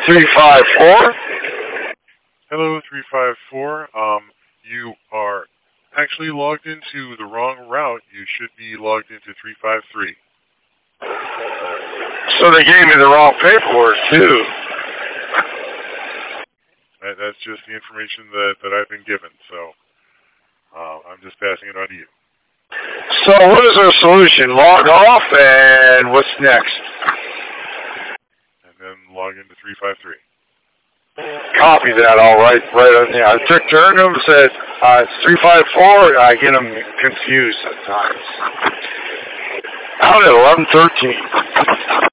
354. Hello, 354. You are actually logged into the wrong route. You should be logged into 353. So they gave me the wrong paperwork, too. That's just the information that I've been given, so I'm just passing it on to you. So what is our solution? Log off, and what's next? And then log into 353. Copy that, all right on there. I turned them and said, it's 354. I get them confused at times. Out at 11:13.